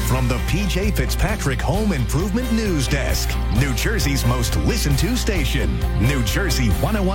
from the PJ Fitzpatrick Home Improvement News Desk, New Jersey's most listened to station. New Jersey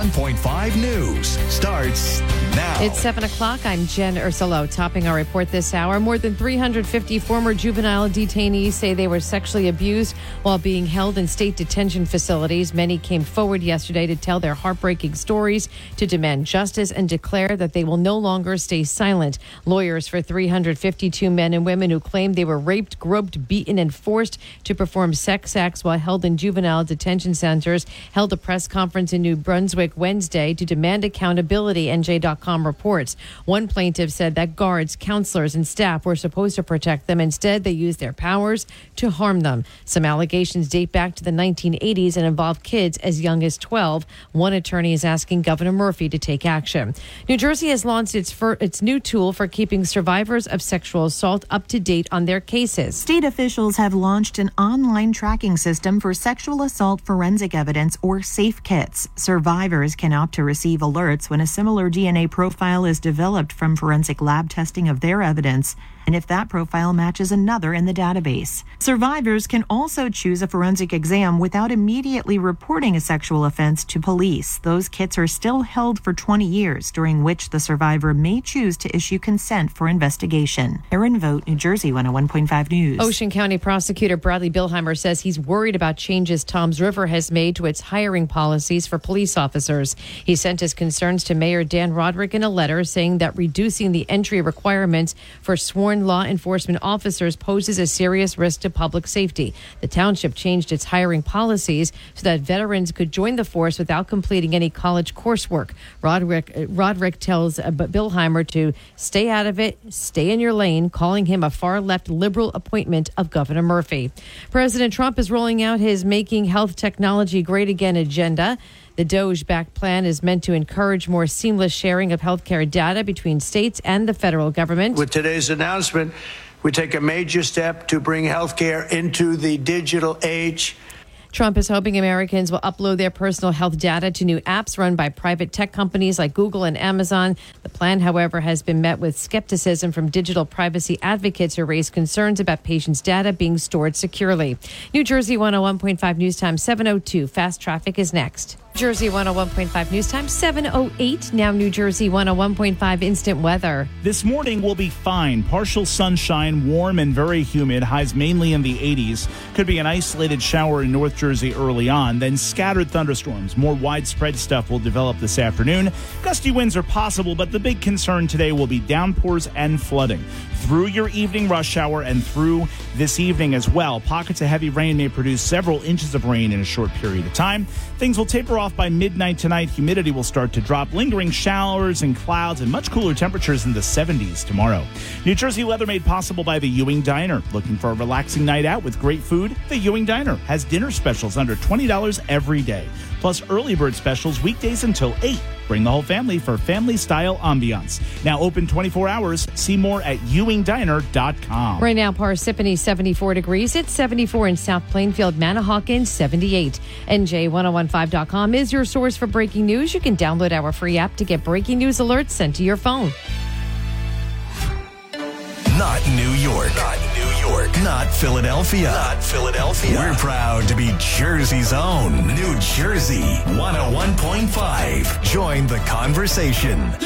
101.5 News starts now. It's 7 o'clock. I'm Jen Ursulo. Topping our report this hour, more than 350 former juvenile detainees say they were sexually abused while being held in state detention facilities. Many came forward yesterday to tell their heartbreaking stories, to demand justice, and declare that they will no longer stay silent. Lawyers for 352 men and women who claimed they were raped, groped, beaten, and forced to perform sex acts while held in juvenile detention centers held a press conference in New Brunswick Wednesday to demand accountability, NJ.com reports. One plaintiff said that guards, counselors, and staff were supposed to protect them. Instead, they used their powers to harm them. Some allegations date back to the 1980s and involve kids as young as 12. One attorney is asking Governor Murphy to take action. New Jersey has launched its new tool for keeping survivors of sexual assault up to date on their cases. State officials have launched an online tracking system for sexual assault forensic evidence, or SAFE kits. Survivors can opt to receive alerts when a similar DNA profile is developed from forensic lab testing of their evidence, and if that profile matches another in the database. Survivors can also choose a forensic exam without immediately reporting a sexual offense to police. Those kits are still held for 20 years, during which the survivor may choose to issue consent for investigation. Erin Vogt, New Jersey 101.5 News. Ocean County Prosecutor Bradley Billheimer says he's worried about changes Toms River has made to its hiring policies for police officers. He sent his concerns to Mayor Dan Roderick in a letter, saying that reducing the entry requirements for sworn law enforcement officers poses a serious risk to public safety. The township changed its hiring policies so that veterans could join the force without completing any college coursework. Roderick tells Billheimer to stay out of it, stay in your lane, calling him a far-left liberal appointment of Governor Murphy. President Trump is rolling out his Making Health Technology Great Again agenda. The DOGE-backed plan is meant to encourage more seamless sharing of healthcare data between states and the federal government. With today's announcement, we take a major step to bring healthcare into the digital age. Trump is hoping Americans will upload their personal health data to new apps run by private tech companies like Google and Amazon. The plan, however, has been met with skepticism from digital privacy advocates who raise concerns about patients' data being stored securely. New Jersey 101.5 News Time 7:02. Fast traffic is next. Jersey 101.5 News Time 7:08. Now New Jersey 101.5 instant weather. This morning will be fine. Partial sunshine, warm and very humid. Highs mainly in the 80s. Could be an isolated shower in North Jersey early on. Then scattered thunderstorms. More widespread stuff will develop this afternoon. Gusty winds are possible, but the big concern today will be downpours and flooding. Through your evening rush hour and through this evening as well. Pockets of heavy rain may produce several inches of rain in a short period of time. Things will taper off by midnight tonight. Humidity will start to drop. Lingering showers and clouds and much cooler temperatures in the 70s tomorrow. New Jersey weather made possible by the Ewing Diner. Looking for a relaxing night out with great food? The Ewing Diner has dinner specials under $20 every day. Plus early bird specials weekdays until 8. Bring the whole family for family-style ambiance. Now open 24 hours. See more at ewingdiner.com. Right now, Parsippany 74 degrees. It's 74 in South Plainfield, Manahawkin 78. NJ1015.com is your source for breaking news. You can download our free app to get breaking news alerts sent to your phone. Not New York. Not New York. Not Philadelphia. Not Philadelphia. We're proud to be Jersey's own New Jersey 101.5. Join the conversation.